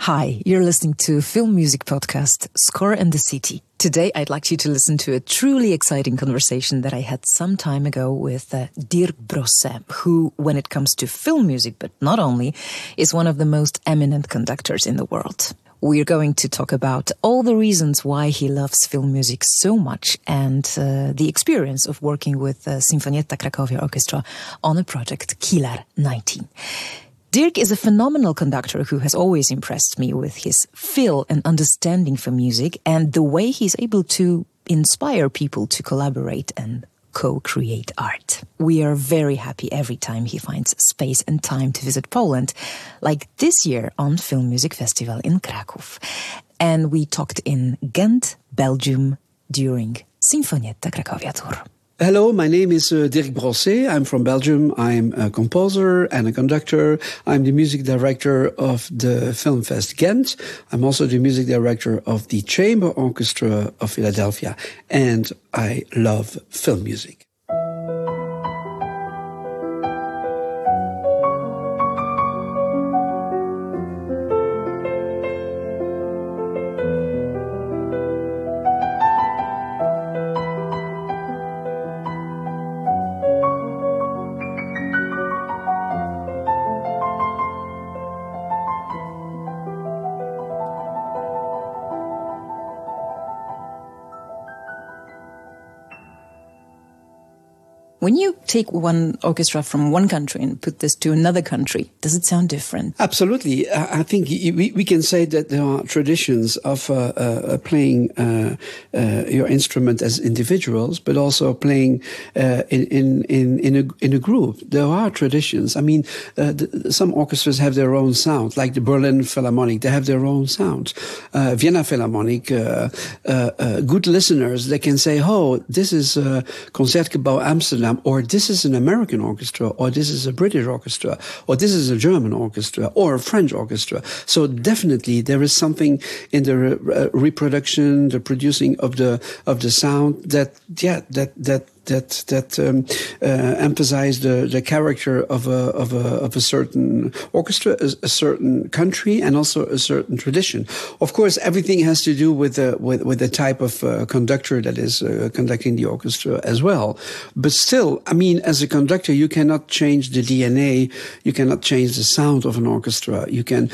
Hi, you're listening to Film Music Podcast, Score and the City. Today, I'd like you to listen to a truly exciting conversation that I had some time ago with Dirk Brosset, who, when it comes to film music, but not only, is one of the most eminent conductors in the world. We're going to talk about all the reasons why he loves film music so much and the experience of working with Sinfonietta Cracovia Orchestra on a project Kilar 19. Dirk is a phenomenal conductor who has always impressed me with his feel and understanding for music and the way he's able to inspire people to collaborate and co-create art. We are very happy every time he finds space and time to visit Poland, like this year on Film Music Festival in Kraków. And we talked in Ghent, Belgium, during Sinfonietta Cracovia tour. Hello, my name is Dirk Brosset. I'm from Belgium. I'm a composer and a conductor. I'm the music director of the Filmfest Ghent. I'm also the music director of the Chamber Orchestra of Philadelphia. And I love film music. When you take one orchestra from one country and put this to another country, does it sound different? Absolutely. I think we can say that there are traditions of playing your instrument as individuals, but also playing in a group. There are traditions. I mean, some orchestras have their own sound, like the Berlin Philharmonic. They have their own sound. Vienna Philharmonic, good listeners, they can say, "Oh, this is Concertgebouw Amsterdam." Or this is an American orchestra, or this is a British orchestra, or this is a German orchestra, or a French orchestra. So definitely there is something in the reproduction, the producing of the sound that emphasize the character of a certain orchestra, a certain country, and also a certain tradition. Of course, everything has to do with the type of conductor that is conducting the orchestra as well. But still, I mean, as a conductor, you cannot change the DNA. You cannot change the sound of an orchestra. You can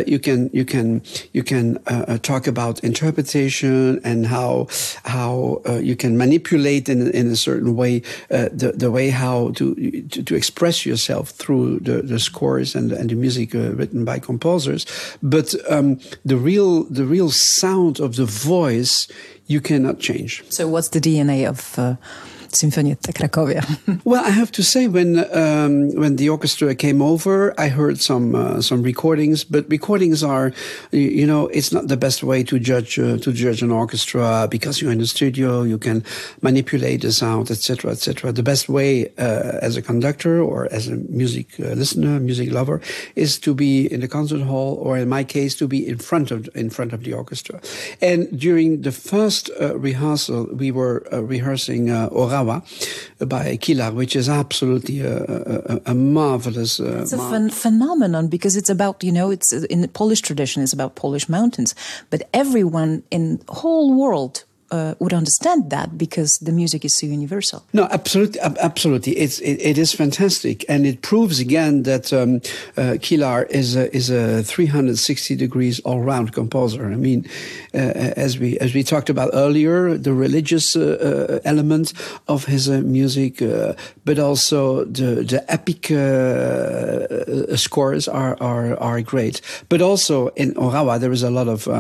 talk about interpretation and how you can manipulate in a certain way, the way how to express yourself through the scores and the music written by composers, but the real sound of the voice you cannot change. So, what's the DNA of Sinfonietta Cracovia? Well, I have to say, when the orchestra came over, I heard some recordings, but recordings are, it's not the best way to judge an orchestra, because you're in the studio, you can manipulate the sound, etc., etc. The best way as a conductor or as a music listener, music lover, is to be in the concert hall, or in my case, to be in front of the orchestra. And during the first rehearsal, we were rehearsing Orawa by Kilar, which is absolutely a marvelous. It's a phenomenon, because it's about, it's in the Polish tradition, it's about Polish mountains, but everyone in the whole world would understand that, because the music is so universal. No, absolutely. It is fantastic, and it proves again that Kilar is a 360 degrees all round composer. I mean, as we talked about earlier, the religious element of his music, but also the epic scores are great. But also in Orawa there is a lot of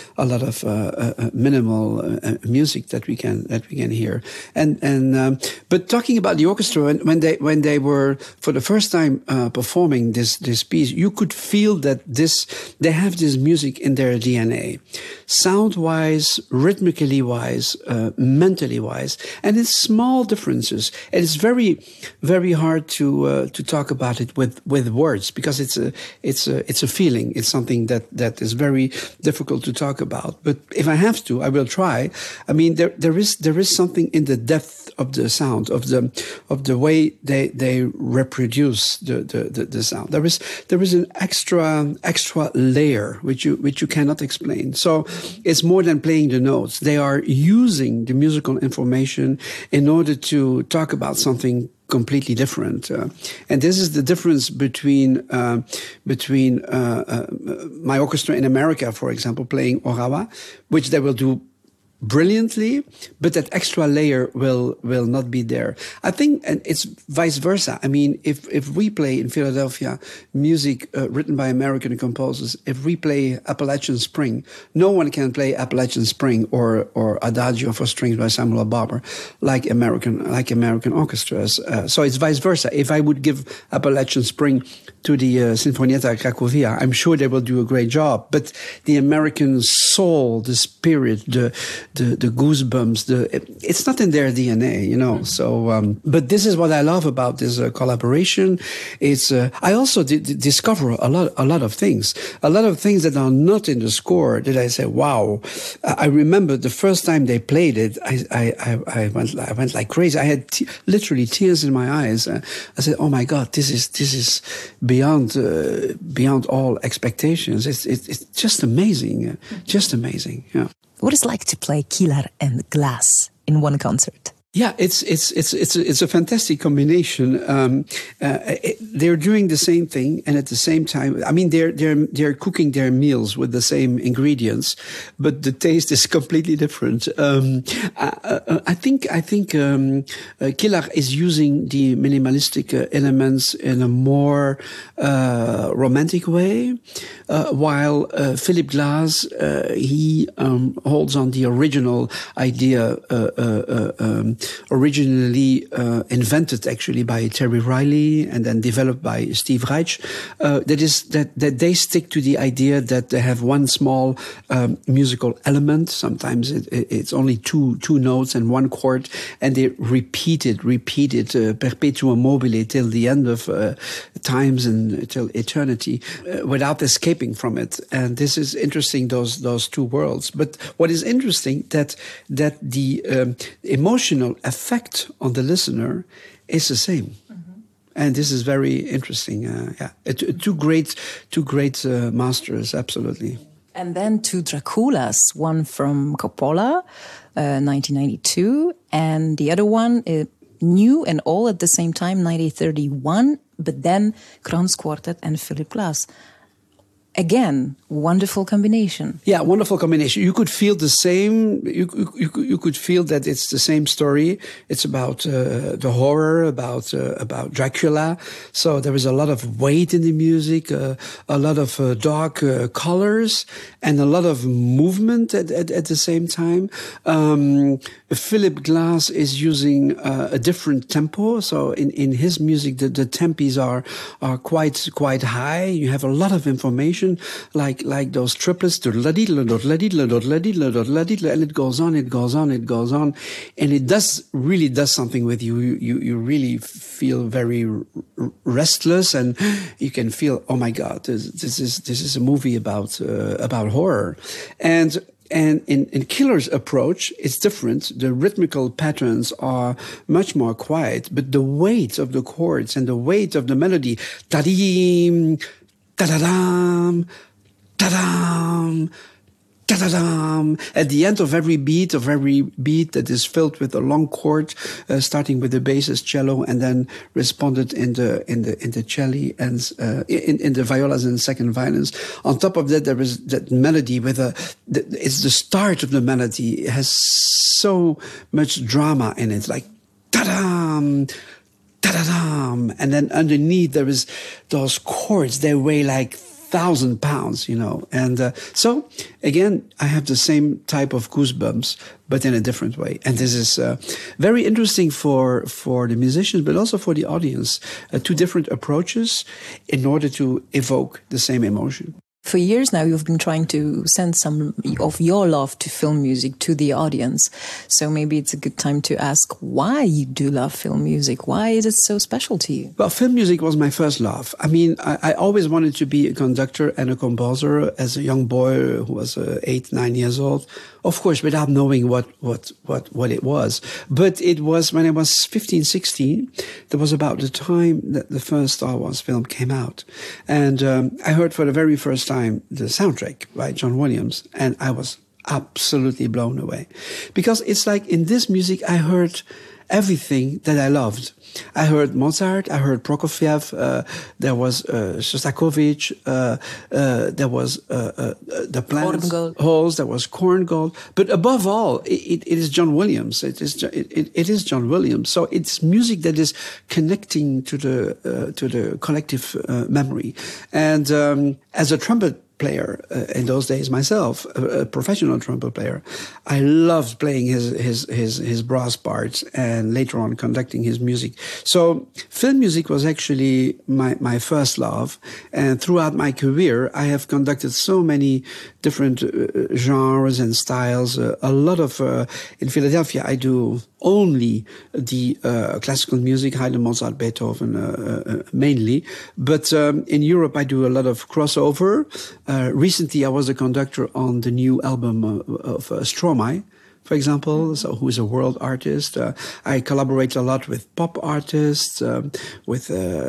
minimal music that we can hear. But talking about the orchestra, when they were for the first time performing this piece, you could feel that they have this music in their DNA, sound-wise, rhythmically wise, mentally wise, and it's small differences. And it's very, very hard to talk about it with words, because it's a feeling. It's something that is very difficult to talk about. But if I have to, I will try. I mean, there is something in the depth of the sound, of the way they reproduce the sound. There is an extra layer which you cannot explain. So it's more than playing the notes. They are using the musical information in order to talk about something completely different, and this is the difference between my orchestra in America, for example, playing Orawa, which they will do brilliantly, but that extra layer will not be there. I think, and it's vice versa. I mean, if we play in Philadelphia music written by American composers, if we play Appalachian Spring, no one can play Appalachian Spring or Adagio for strings by Samuel Barber like American orchestras. So it's vice versa. If I would give Appalachian Spring to the Sinfonietta Cracovia, I'm sure they will do a great job. But the American soul, the spirit, the goosebumps, it's not in their DNA, you know. So, but this is what I love about this collaboration. It's I also discover a lot of things that are not in the score that I say, wow. I remember the first time they played it, I went like crazy. I had literally tears in my eyes. I said, oh my God, this is beyond all expectations. It's just amazing, yeah. What is it like to play Kilar and Glass in one concert? Yeah, it's a fantastic combination. They're doing the same thing, and at the same time, I mean, they're cooking their meals with the same ingredients, but the taste is completely different. I think Kilar is using the minimalistic elements in a more romantic way, while Philip Glass he holds on the original idea. Originally invented actually by Terry Riley and then developed by Steve Reich, that they stick to the idea that they have one small musical element. Sometimes it's only two notes and one chord, and they repeat it perpetuum mobile till the end of times and till eternity, without escaping from it. And this is interesting, those two worlds. But what is interesting that the emotional effect on the listener is the same. Mm-hmm. And this is very interesting. Two great masters, absolutely. And then two Draculas, one from Coppola, 1992, and the other one, new and all at the same time, 1931, but then Kranz Quartet and Philip Glass. Again, wonderful combination. Yeah, wonderful combination. You could feel the same. You could feel that it's the same story. It's about the horror, about Dracula. So there is a lot of weight in the music, a lot of dark colors, and a lot of movement at the same time. Philip Glass is using a different tempo. So in his music, the tempis are quite high. You have a lot of information. Like those triplets, and it goes on, and it really does something with you. You really feel very restless, and you can feel, oh my God, this is a movie about horror. And in Kilar's approach, it's different. The rhythmical patterns are much more quiet, but the weight of the chords and the weight of the melody, ta-dee, ta-da-dam, ta-dam, ta-da-dam. At the end of every beat that is filled with a long chord, starting with the bassist cello and then responded in the cello and in the violas and second violins. On top of that, there is that melody it's the start of the melody. It has so much drama in it, like ta-dam, ta-da-dam. And then underneath there is those chords, they weigh like 1,000 pounds, you know. And so, again, I have the same type of goosebumps, but in a different way. And this is very interesting for the musicians, but also for the audience. Two different approaches in order to evoke the same emotion. For years now, you've been trying to send some of your love to film music to the audience. So maybe it's a good time to ask why you do love film music. Why is it so special to you? Well, film music was my first love. I mean, I always wanted to be a conductor and a composer as a young boy who was 8, 9 years old. Of course, without knowing what it was. But it was when I was 15, 16, that was about the time that the first Star Wars film came out. And I heard for the very first time the soundtrack by John Williams, and I was absolutely blown away. Because it's like in this music, I heard everything that I loved. I heard Mozart, I heard Prokofiev, there was Shostakovich, there was the Planets Halls, there was Korngold. But above all, it is John Williams. It is John Williams. So it's music that is connecting to the collective memory. And as a trumpet player in those days myself, a professional trumpet player, I loved playing his brass parts and later on conducting his music. So film music was actually my first love, and throughout my career I have conducted so many different genres and styles. A lot of in Philadelphia I do only the classical music, Haydn, Mozart, Beethoven mainly, but in Europe I do a lot of crossover. Recently I was a conductor on the new album of Stromae, for example, so who is a world artist. I collaborate a lot with pop artists, with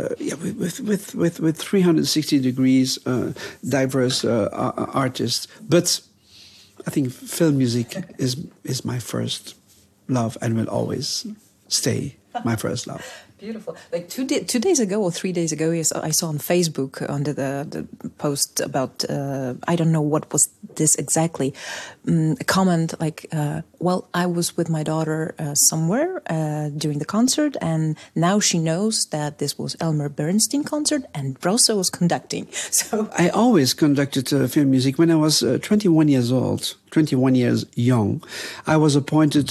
360 degrees diverse artists. But I think film music is my first love and will always stay my first love. Beautiful. Like 2 days ago or 3 days ago, yes, I saw on Facebook under the post about, I don't know what was this exactly, a comment like, well, I was with my daughter somewhere during the concert, and now she knows that this was Elmer Bernstein concert and Brosse was conducting. So I always conducted film music. When I was 21 years old, 21 years young, I was appointed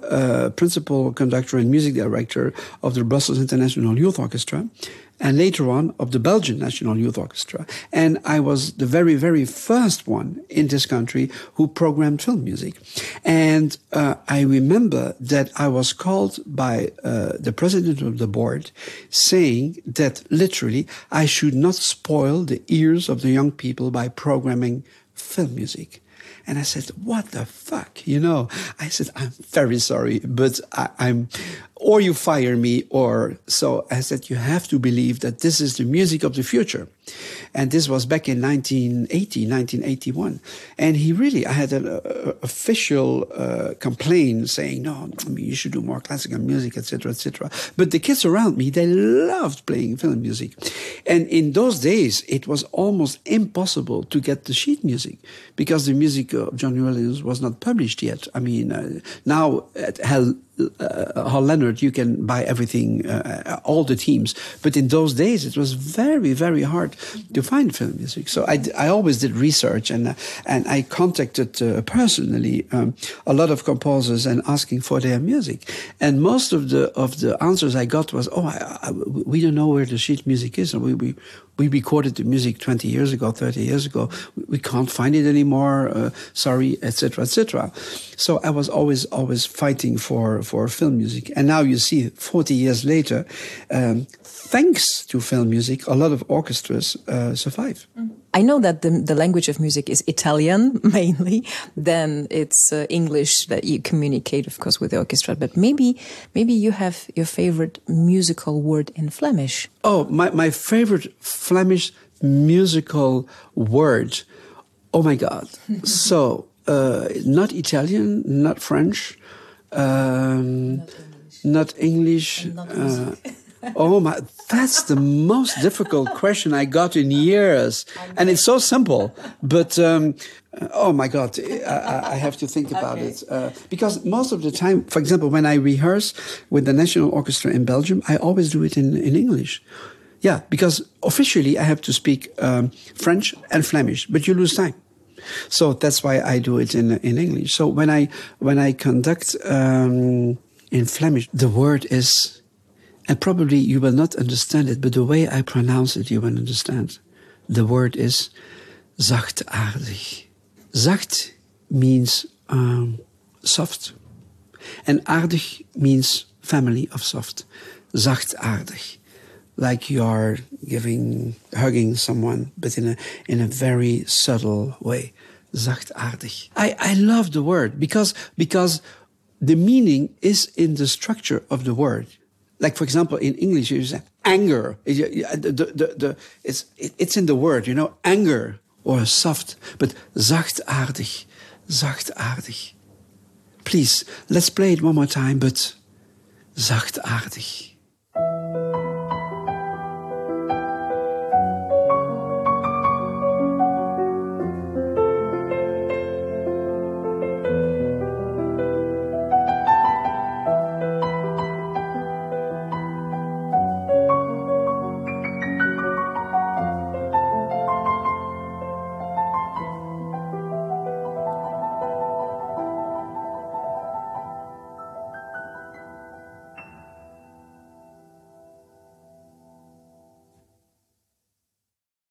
principal conductor and music director of the Brussels International Youth Orchestra, and later on of the Belgian National Youth Orchestra. And I was the very, very first one in this country who programmed film music. And I remember that I was called by the president of the board saying that literally I should not spoil the ears of the young people by programming film music. And I said, what the fuck? You know, I said, I'm very sorry, but I'm, or you fire me, or so I said, you have to believe that this is the music of the future. And this was back in 1980, 1981. And he really, I had an official complaint saying, no, I mean, you should do more classical music, etc., etc. But the kids around me, they loved playing film music. And in those days, it was almost impossible to get the sheet music because the music of John Williams was not published yet. I mean, now at Hal Leonard, you can buy everything, all the teams. But in those days, it was very, very hard to find film music. So I always did research, and I contacted personally a lot of composers and asking for their music. And most of the answers I got was, we don't know where the sheet music is. And we recorded the music 20 years ago, 30 years ago. We can't find it anymore. Sorry, etc., etc. So I was always fighting for film music. And now you see, 40 years later, thanks to film music, a lot of orchestras survive. I know that the language of music is Italian mainly. Then it's English that you communicate, of course, with the orchestra. But maybe you have your favorite musical word in Flemish. Oh, my favorite Flemish musical word. Oh my God! So not Italian, not French, not English. Oh my, that's the most difficult question I got in years. And it's so simple, but, oh my God, I have to think about it. Because most of the time, for example, when I rehearse with the National Orchestra in Belgium, I always do it in English. Yeah, because officially I have to speak French and Flemish, but you lose time. So that's why I do it in English. So when I conduct in Flemish, the word is, and probably you will not understand it, but the way I pronounce it, you will understand. The word is zachtaardig. Zacht means soft, and aardig means family of soft. Zachtaardig, like you are hugging someone, but in a very subtle way. Zachtaardig. I love the word because the meaning is in the structure of the word. Like, for example, in English, you say anger. It's in the word, you know, anger or soft, but zachtaardig, zachtaardig. Please, let's play it one more time, but zachtaardig.